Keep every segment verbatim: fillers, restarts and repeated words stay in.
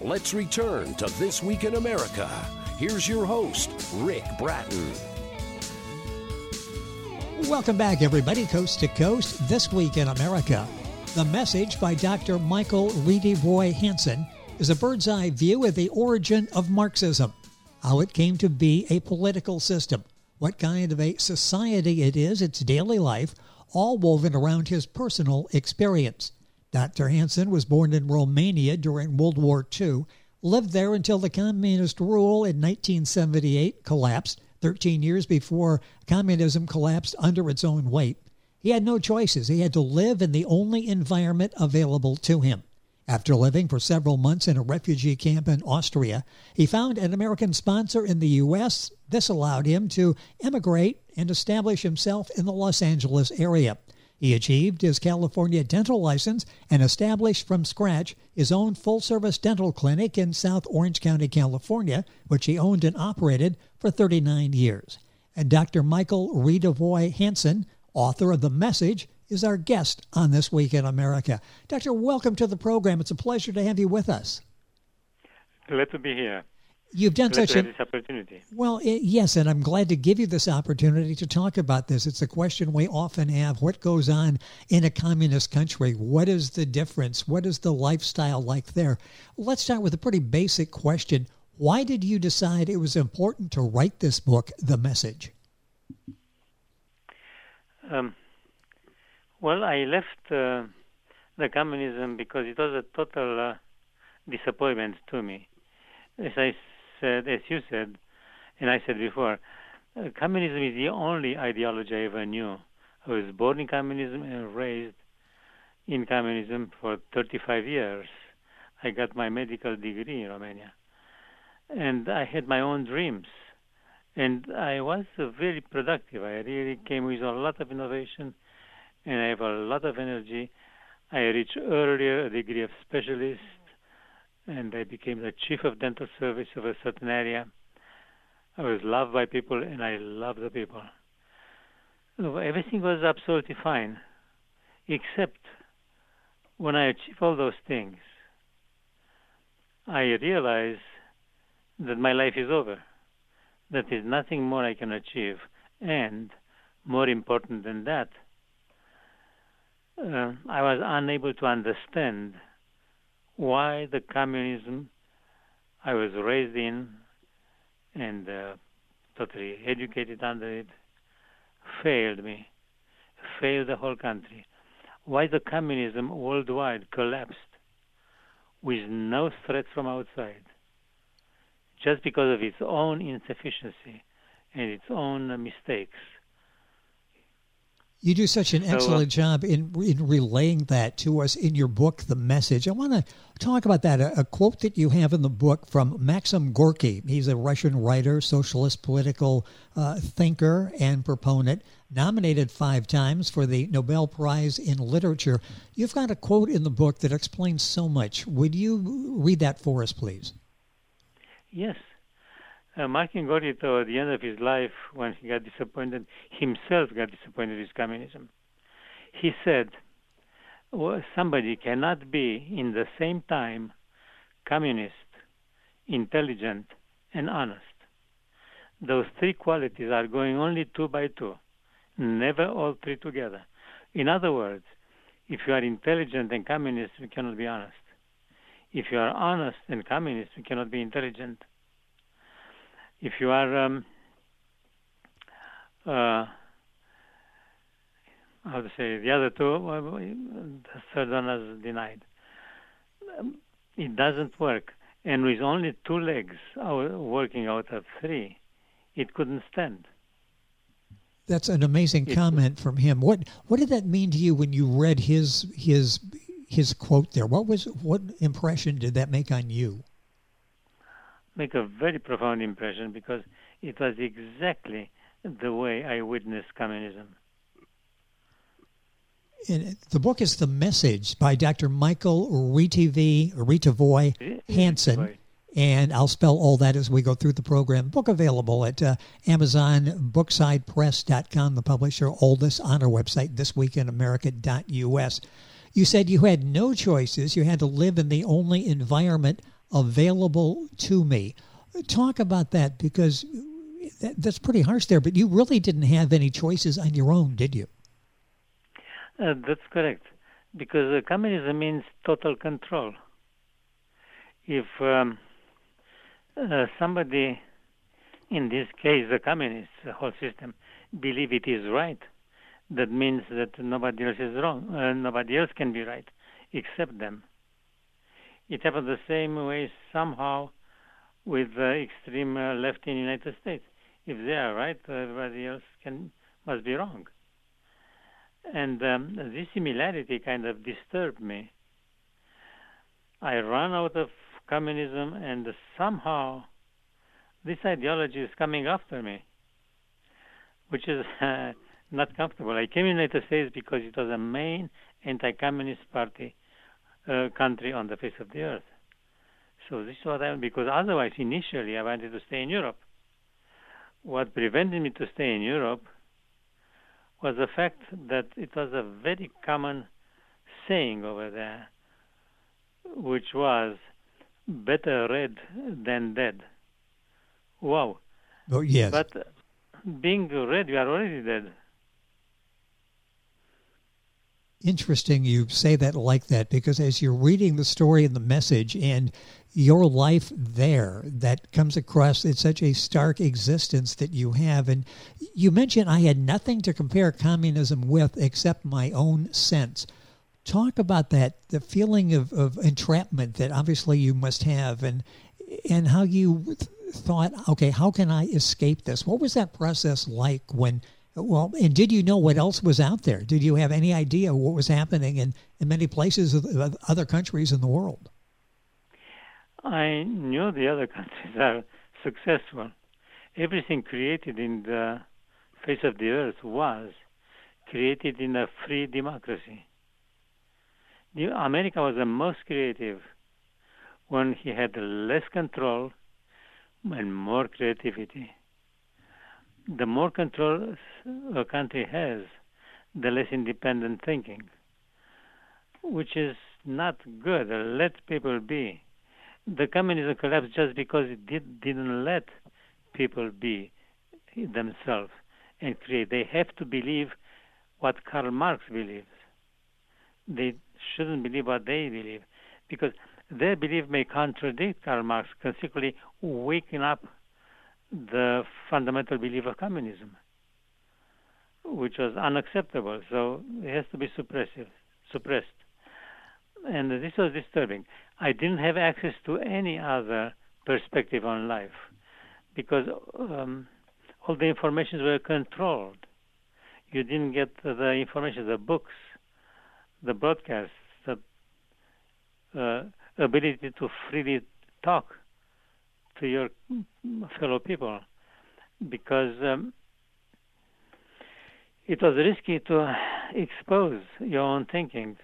let's return to This Week in America. Here's your host, Rick Bratton. Welcome back, everybody, coast to coast. This Week in America. The Message by Doctor Michael Redevoy Hansen is a bird's eye view of the origin of Marxism, how it came to be a political system, what kind of a society it is, its daily life, all woven around his personal experience. Doctor Hansen was born in Romania during World War Two, lived there until the communist rule in nineteen seventy-eight collapsed, thirteen years before communism collapsed under its own weight. He had no choices. He had to live in the only environment available to him. After living for several months in a refugee camp in Austria, he found an American sponsor in the U S. This allowed him to emigrate and establish himself in the Los Angeles area. He achieved his California dental license and established from scratch his own full-service dental clinic in South Orange County, California, which he owned and operated for thirty-nine years. And Doctor Michael Redevoy Hansen, author of The Message, is our guest on This Week in America. Doctor, welcome to the program. It's a pleasure to have you with us. Glad to be here. You've done Glad such to a have this opportunity. Well, it, yes, and I'm glad to give you this opportunity to talk about this. It's a question we often have. What goes on in a communist country? What is the difference? What is the lifestyle like there? Let's start with a pretty basic question. Why did you decide it was important to write this book, The Message? Um, well, I left uh, the communism because it was a total uh, disappointment to me. As I said, as you said, and I said before, uh, communism is the only ideology I ever knew. I was born in communism and raised in communism for thirty-five years. I got my medical degree in Romania. And I had my own dreams. And I was uh, very productive. I really came with a lot of innovation, and I have a lot of energy. I reached earlier a degree of specialist, and I became the chief of dental service of a certain area. I was loved by people, and I loved the people. So everything was absolutely fine, except when I achieved all those things, I realized that my life is over, that there's nothing more I can achieve, and more important than that, uh, I was unable to understand why the communism I was raised in and uh, totally educated under it failed me, failed the whole country. Why the communism worldwide collapsed with no threat from outside, just because of its own insufficiency and its own uh, mistakes. You do such an So, uh, excellent job in in relaying that to us in your book, The Message. I want to talk about that, a, a quote that you have in the book from Maxim Gorky. He's a Russian writer, socialist political uh, thinker and proponent, nominated five times for the Nobel Prize in Literature. You've got a quote in the book that explains so much. Would you read that for us, please? Yes. Uh, Maxim Gorky, at the end of his life, when he got disappointed, himself got disappointed with communism. He said, well, somebody cannot be in the same time communist, intelligent, and honest. Those three qualities are going only two by two, never all three together. In other words, if you are intelligent and communist, you cannot be honest. If you are honest and communist, you cannot be intelligent. If you are, um, uh, how to say, the other two, well, the third one is denied. Um, it doesn't work. And with only two legs out, working out of three, it couldn't stand. That's an amazing It, comment from him. What what did that mean to you when you read his his his quote there? What was what impression did that make on you? Make a very profound impression, because it was exactly the way I witnessed communism. And the book is The Message by Doctor Michael Redevoy Redevoy Hansen. And I'll spell all that as we go through the program. Book available at uh, Amazon, Bookside Press dot com, the publisher. Oldest on our website, this week in america dot u s. You said you had no choices. You had to live in the only environment available to me. Talk about that, because that, that's pretty harsh there, but you really didn't have any choices on your own, did you? Uh, that's correct, because uh, communism means total control. If um, uh, somebody, in this case the communists, the whole system, believe it is right, that means that nobody else is wrong. Uh, nobody else can be right except them. It happens the same way somehow with the extreme uh, left in the United States. If they are right, everybody else can must be wrong. And um, this similarity kind of disturbed me. I ran out of communism, and somehow this ideology is coming after me, which is uh, not comfortable. I came in the United States because it was the main anti-communist party uh, country on the face of the earth. So this is what I, because otherwise initially I wanted to stay in Europe. What prevented me to stay in Europe was the fact that it was a very common saying over there, which was better red than dead. Wow. Oh, yes. But being red, you are already dead. Interesting you say that like that, because as you're reading the story and the message and your life there, that comes across, it's such a stark existence that you have. And you mentioned I had nothing to compare communism with except my own sense. Talk about that, the feeling of, of entrapment that obviously you must have, and and how you thought, okay, how can I escape this? What was that process like when... Well, and did you know what else was out there? Did you have any idea what was happening in, in many places of, of other countries in the world? I knew the other countries are successful. Everything created in the face of the earth was created in a free democracy. The, America was the most creative when he had less control and more creativity. The more control a country has, the less independent thinking, which is not good. Let people be. The communism collapsed just because it did, didn't let people be themselves and create. They have to believe what Karl Marx believes. They shouldn't believe what they believe, because their belief may contradict Karl Marx, consequently waking up the fundamental belief of communism, which was unacceptable. So it has to be suppressive, suppressed. And this was disturbing. I didn't have access to any other perspective on life because um, all the informations were controlled. You didn't get the information, the books, the broadcasts, the uh, ability to freely talk to your fellow people, because um, it was risky to expose your own thinking.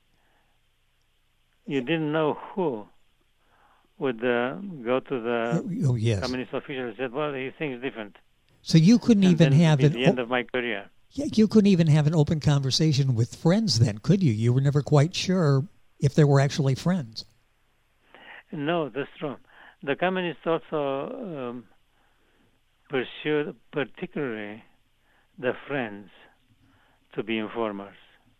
You didn't know who would uh, go to the oh, yes. communist official and said, well, he thinks different. So you couldn't and even have an... an... the end of my career. Yeah, you couldn't even have an open conversation with friends then, could you? You were never quite sure if they were actually friends. No, that's true. The communists also um, pursued particularly the friends to be informers.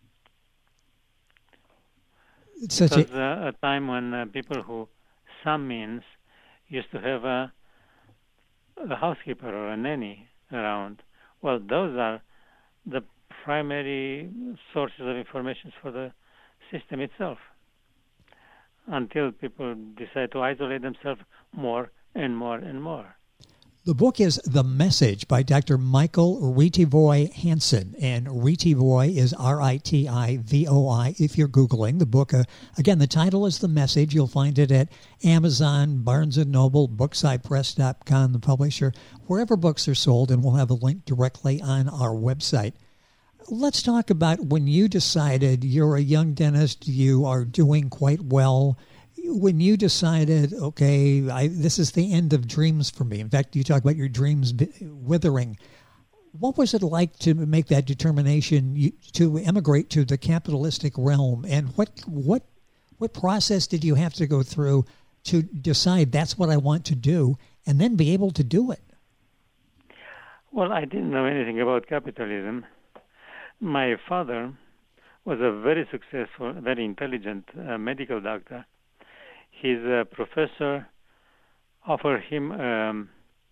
It's such it was a... a, a time when uh, people who, some means, used to have a, a housekeeper or a nanny around. Well, those are the primary sources of information for the system itself, until people decide to isolate themselves more and more and more. The book is The Message by Doctor Michael Ritivoy Hansen, and Ritivoy is R I T I V O I if you're Googling the book. Uh, again, the title is The Message. You'll find it at Amazon, Barnes and Noble, Bookside Press dot com, the publisher, wherever books are sold, and we'll have a link directly on our website. Let's talk about when you decided you're a young dentist, you are doing quite well. When you decided, okay, I, this is the end of dreams for me. In fact, you talk about your dreams withering. What was it like to make that determination you, to emigrate to the capitalistic realm, and what what what process did you have to go through to decide that's what I want to do, and then be able to do it? Well, I didn't know anything about capitalism. My father was a very successful, very intelligent uh, medical doctor. His uh, professor offered him um,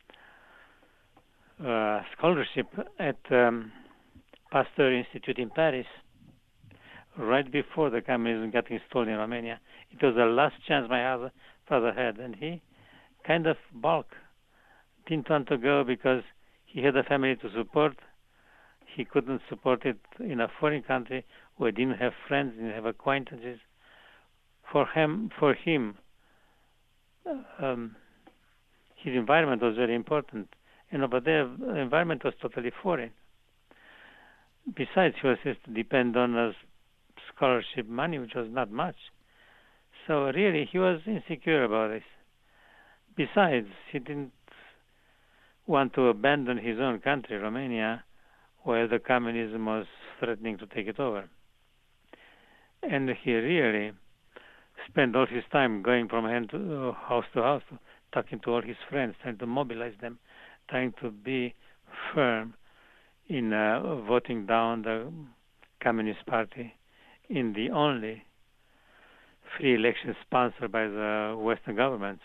a scholarship at um, Pasteur Institute in Paris right before the communism got installed in Romania. It was the last chance my father had, and he kind of balked. Didn't want to go because he had a family to support. He couldn't support it in a foreign country where he didn't have friends, didn't have acquaintances. For him, for him, um, his environment was very important, and over there, the environment was totally foreign. Besides, he was just to depend on a scholarship money, which was not much. So really, he was insecure about this. Besides, he didn't want to abandon his own country, Romania, where the communism was threatening to take it over. And he really spent all his time going from hand to, uh, house to house, talking to all his friends, trying to mobilize them, trying to be firm in uh, voting down the Communist Party in the only free election sponsored by the Western governments.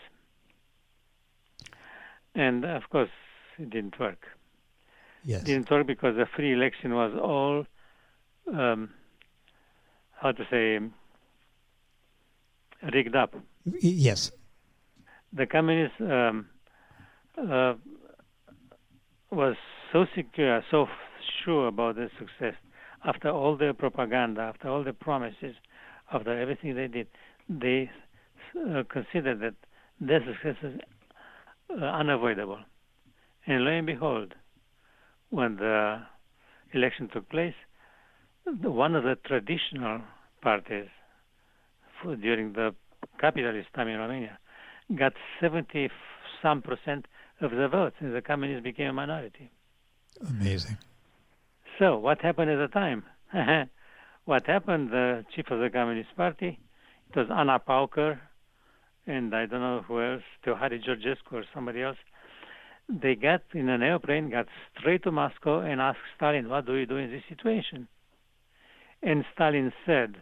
And, of course, it didn't work. Yes. It didn't work because the free election was all, um, how to say, rigged up. Yes. The communists um, uh, was so secure, so sure about their success, after all their propaganda, after all the promises, after everything they did, they uh, considered that their success is uh, unavoidable. And lo and behold, when the election took place, the, one of the traditional parties for, during the capitalist time in Romania got seventy some percent of the votes, and the communists became a minority. Amazing. So what happened at the time? What happened, the chief of the Communist Party, it was Ana Pauker, and I don't know who else, Teohari Georgescu or somebody else. They got in an airplane, got straight to Moscow and asked Stalin, what do we do in this situation? And Stalin said,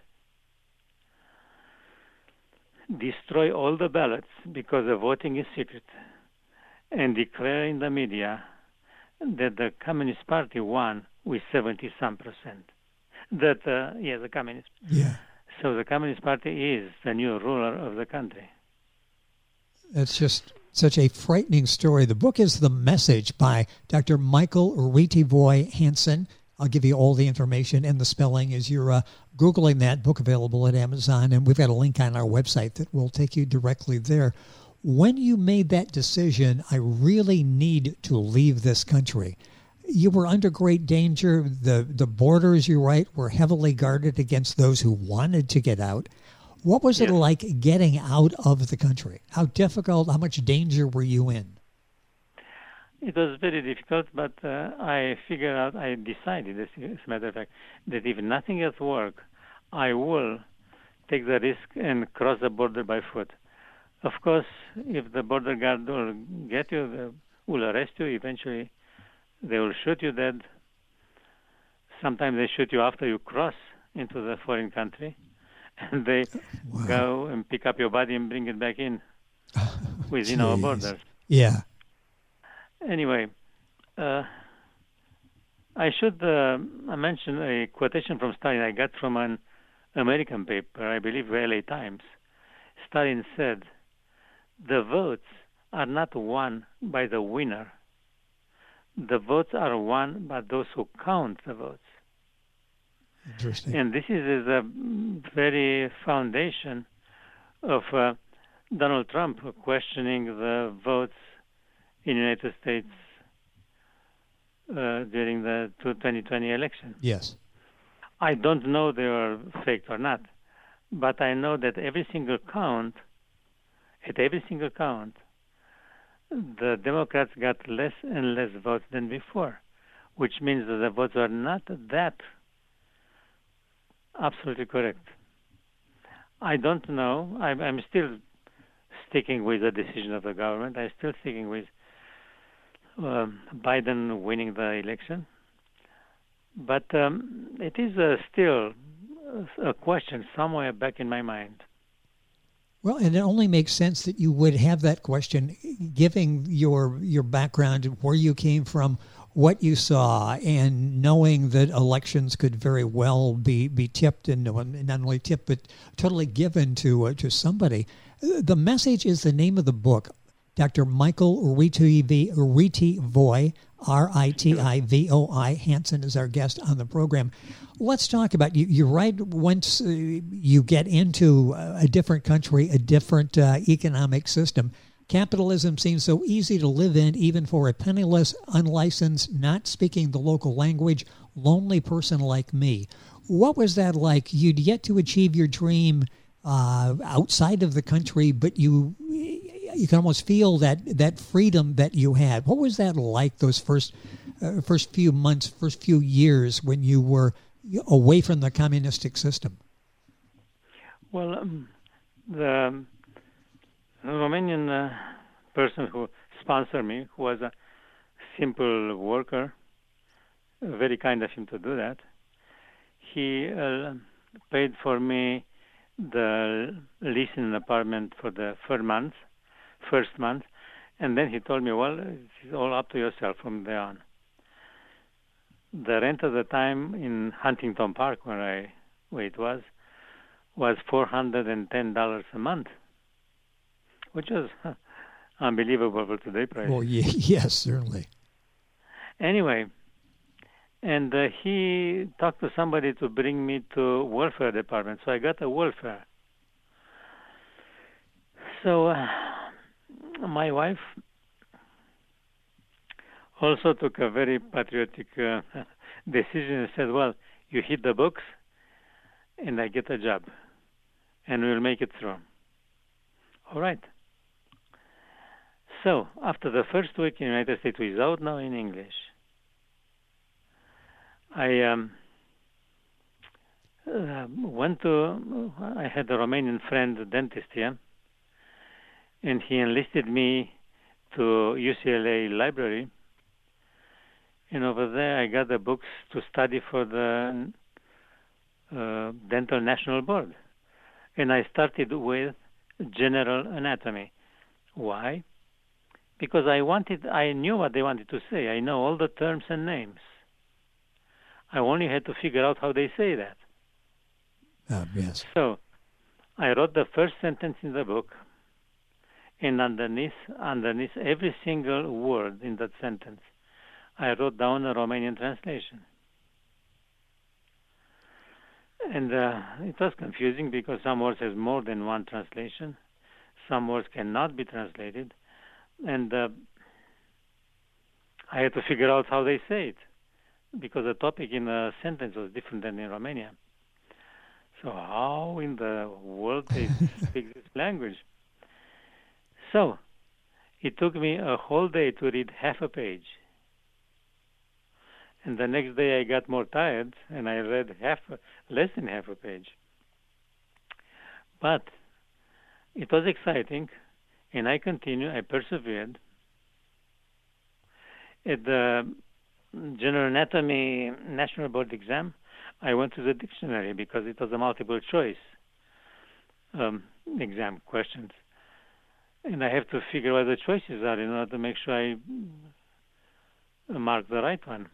destroy all the ballots because the voting is secret, and declare in the media that the Communist Party won with seventy some percent. That, uh, yeah, the Communist. Yeah. So the Communist Party is the new ruler of the country. It's just such a frightening story. The book is The Message by Doctor Michael Retivoy Hansen. I'll give you all the information and the spelling as you're uh, Googling that book, available at Amazon. And we've got a link on our website that will take you directly there. When you made that decision, I really need to leave this country, you were under great danger. The, the borders, you're right, were heavily guarded against those who wanted to get out. What was it Yes. like getting out of the country? How difficult, how much danger were you in? It was very difficult, but uh, I figured out, I decided, as a matter of fact, that if nothing else works, I will take the risk and cross the border by foot. Of course, if the border guard will get you, they will arrest you. Eventually, they will shoot you dead. Sometimes they shoot you after you cross into the foreign country, and they Wow. go and pick up your body and bring it back in within our Jeez. borders. Yeah. Anyway, uh, I should uh, mention a quotation from Stalin I got from an American paper, I believe L A Times. Stalin said, the votes are not won by the winner. The votes are won by those who count the votes. Interesting. And this is the very foundation of uh, Donald Trump questioning the votes in the United States uh, during the twenty twenty election. Yes. I don't know they are faked or not, but I know that every single count, at every single count, the Democrats got less and less votes than before. which means that the votes are not that absolutely correct. I don't know. I'm, I'm still sticking with the decision of the government. I'm still sticking with um, Biden winning the election. But um, it is uh, still a question somewhere back in my mind. Well, and it only makes sense that you would have that question, given your your background, where you came from, what you saw, and knowing that elections could very well be, be tipped, and not only tipped, but totally given to uh, to somebody. The Message is the name of the book. Doctor Michael Ritivoy, R I T I V O I, Hansen is our guest on the program. Let's talk about, you, you're right, once uh, you get into a different country, a different uh, economic system, capitalism seems so easy to live in, even for a penniless, unlicensed, not speaking the local language, lonely person like me. What was that like? You'd yet to achieve your dream uh, outside of the country, but you you can almost feel that, that freedom that you had. What was that like, those first uh, first few months, first few years when you were away from the communistic system? Well, um, the Romanian uh, person who sponsored me, who was a simple worker, very kind of him to do that, he uh, paid for me the lease in an apartment for the first month, first month, and then he told me, well, it's all up to yourself from there on. The rent at the time in Huntington Park, where I where it was, was four hundred ten dollars a month, which was huh, unbelievable for today's price. Oh, yeah, yes, certainly. Anyway, and uh, he talked to somebody to bring me to welfare department, so I got a welfare. So uh, my wife also took a very patriotic uh, decision and said, well, you hit the books and I get a job and we'll make it through. All right. So after the first week in the United States without knowing English, I um, uh, went to, I had a Romanian friend, a dentist here, and he enlisted me to U C L A library. And over there, I got the books to study for the uh, Dental National Board. And I started with general anatomy. Why? Because I wanted, I knew what they wanted to say. I know all the terms and names. I only had to figure out how they say that. Uh, yes. So I wrote the first sentence in the book, and underneath, underneath every single word in that sentence, I wrote down a Romanian translation. And uh, it was confusing because some words have more than one translation. Some words cannot be translated. And uh, I had to figure out how they say it, because the topic in a sentence was different than in Romania. So how in the world they speak this language? So it took me a whole day to read half a page. And the next day I got more tired and I read half, less than half a page. But it was exciting, and I continued, I persevered. At the General Anatomy National Board exam, I went to the dictionary because it was a multiple choice um, exam questions. And I have to figure what the choices are in order to make sure I mark the right one.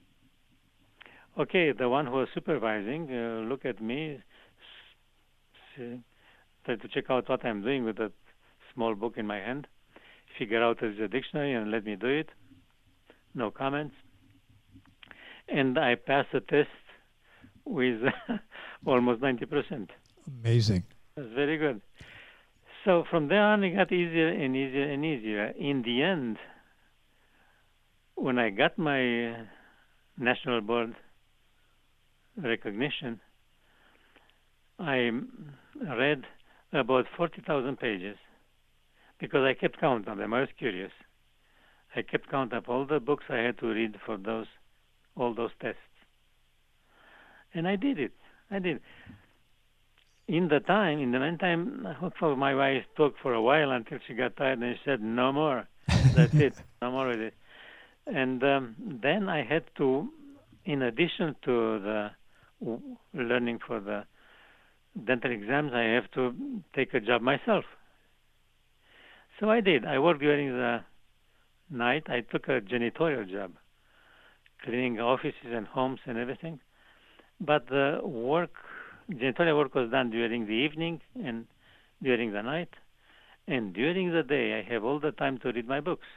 Okay, the one who was supervising uh, looked at me, tried to check out what I'm doing with that small book in my hand, figure out there's a dictionary and let me do it. No comments. And I passed the test with almost ninety percent. Amazing. That's very good. So from there on, it got easier and easier and easier. In the end, when I got my uh, National Board recognition, I read about forty thousand pages because I kept count of them. I was curious. I kept count of all the books I had to read for those all those tests. And I did it. I did. In the time, in the meantime, my wife talked for a while until she got tired and she said, no more. That's it. No more with it. And um, then I had to, in addition to the w- learning for the dental exams, I have to take a job myself. So I did. I worked during the night. I took a janitorial job, cleaning offices and homes and everything. But the work, janitorial work was done during the evening and during the night. And during the day, I have all the time to read my books.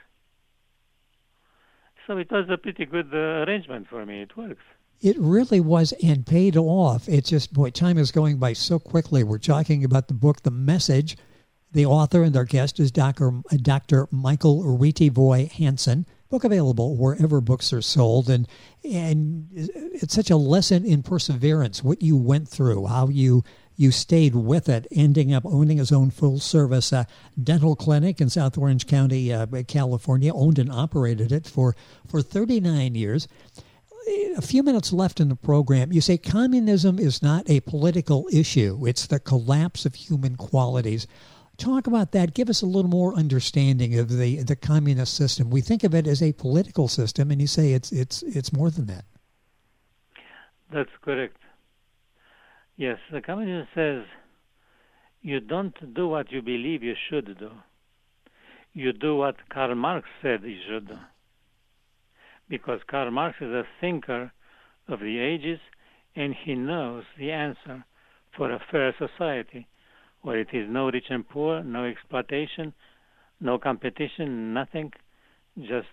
So it was a pretty good uh, arrangement for me. It works. It really was, and paid off. It's just, boy, time is going by so quickly. We're talking about the book, The Message. The author and our guest is Doctor Doctor Michael Retivoy Hansen. Book available wherever books are sold. And and it's such a lesson in perseverance, what you went through, how you you stayed with it, ending up owning his own full-service uh, dental clinic in South Orange County, uh, California, owned and operated it for, for thirty-nine years. A few minutes left in the program. You say communism is not a political issue. It's the collapse of human qualities. Talk about that. Give us a little more understanding of the, the communist system. We think of it as a political system, and you say it's it's it's more than that. That's correct. Yes, the communism says you don't do what you believe you should do. You do what Karl Marx said you should do. Because Karl Marx is a thinker of the ages, and he knows the answer for a fair society, where it is no rich and poor, no exploitation, no competition, nothing, just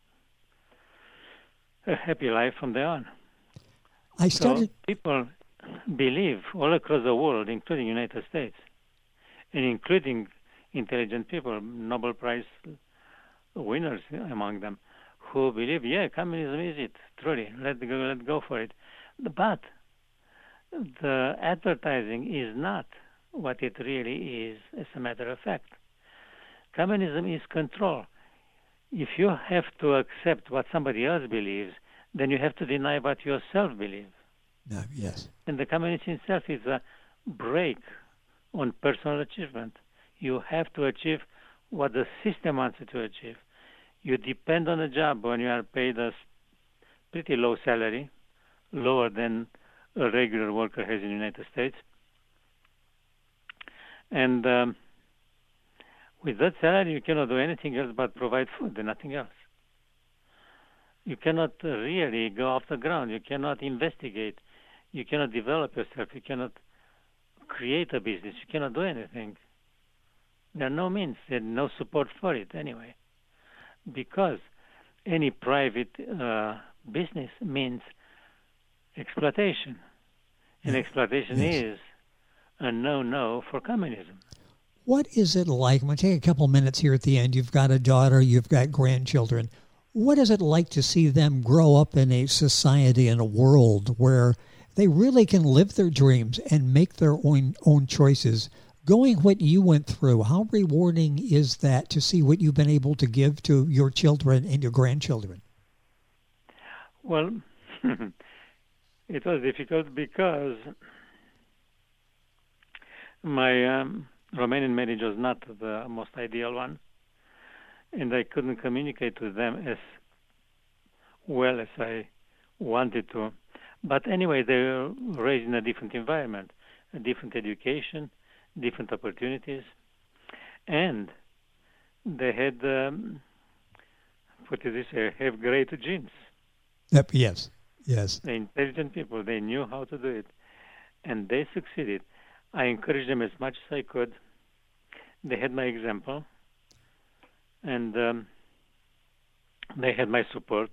a happy life from there on. I started. So people believe all across the world, including the United States, and including intelligent people, Nobel Prize winners among them, who believe, yeah, communism is it, truly, let go, let go for it. But the advertising is not what it really is, as a matter of fact. Communism is control. If you have to accept what somebody else believes, then you have to deny what you yourself believe. No, yes. And the communism itself is a break on personal achievement. You have to achieve what the system wants you to achieve. You depend on a job when you are paid a pretty low salary, lower than a regular worker has in the United States. And um, with that salary, you cannot do anything else but provide food and nothing else. You cannot really go off the ground. You cannot investigate. You cannot develop yourself. You cannot create a business. You cannot do anything. There are no means. There's no support for it anyway. Because any private uh, business means exploitation. And exploitation yes. is a no-no for communism. What is it like? I'm going to take a couple minutes here at the end. You've got a daughter, you've got grandchildren. What is it like to see them grow up in a society, in a world where they really can live their dreams and make their own, own choices? Going what you went through, how rewarding is that to see what you've been able to give to your children and your grandchildren? Well, it was difficult because my um, Romanian marriage was not the most ideal one, and I couldn't communicate with them as well as I wanted to. But anyway, they were raised in a different environment, a different education, different opportunities, and they had, um, what did they say, have great genes. Yep, yes, yes. They're intelligent people. They knew how to do it, and they succeeded. I encouraged them as much as I could. They had my example, and um, they had my support.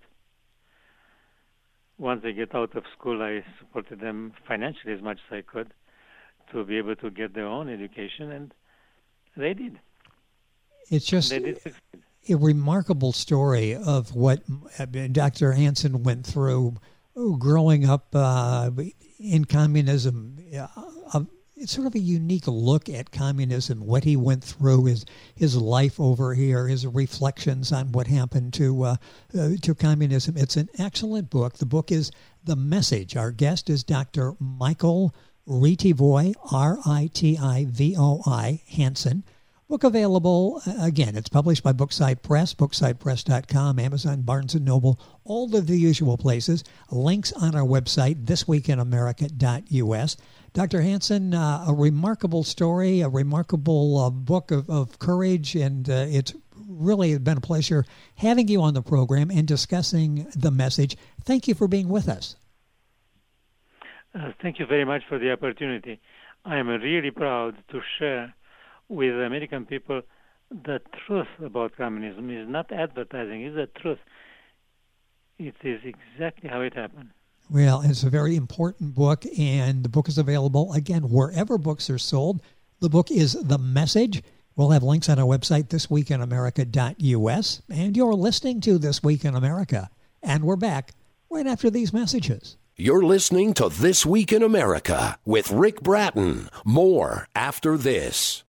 Once they get out of school, I supported them financially as much as I could to be able to get their own education, and they did. It's just they did succeed. A remarkable story of what Doctor Hansen went through growing up uh, in communism. Uh, it's sort of a unique look at communism, what he went through, his his life over here, his reflections on what happened to uh, uh, to communism. It's an excellent book. The book is The Message. Our guest is Doctor Michael Ritivoi, R I T I V O I, Hansen. Book available, again, it's published by Brookside Press, brookside press dot com, Amazon, Barnes and Noble, all of the usual places. Links on our website, this week in america dot u s. Doctor Hansen, uh, a remarkable story, a remarkable uh, book of, of courage, and uh, it's really been a pleasure having you on the program and discussing The Message. Thank you for being with us. Uh, thank you very much for the opportunity. I am really proud to share with the American people the truth about communism. It's not advertising, it's the truth. It is exactly how it happened. Well, it's a very important book, and the book is available, again, wherever books are sold. The book is The Message. We'll have links on our website, this week in america dot u s. And you're listening to This Week in America. And we're back right after these messages. You're listening to This Week in America with Rick Bratton. More after this.